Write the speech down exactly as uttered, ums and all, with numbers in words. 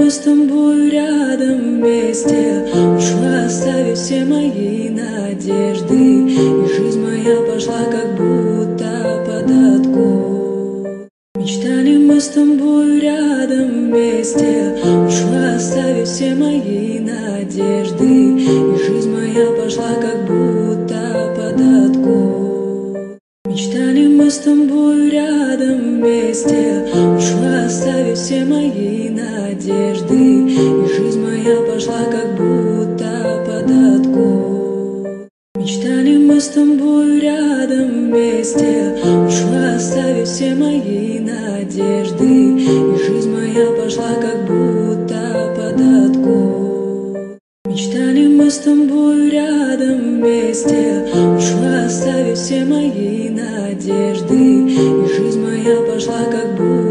мы с тобой рядом вместе. Ушла, оставив все мои надежды, и жизнь моя пошла как будто под откос. Мечтали мы с тобой рядом вместе. Ушла, оставив все мои надежды, и жизнь моя пошла как будто под откос. Мечтали мы с тобой рядом вместе. Ушла, оставив все мои надежды, и жизнь моя пошла как будто под откос. Мечтали мы с тобой рядом вместе. Ушла, оставив все мои надежды, и жизнь моя пошла как будто под откос. Мечтали мы с тобой рядом вместе. Ушла, оставив все мои надежды, и жизнь моя пошла как будто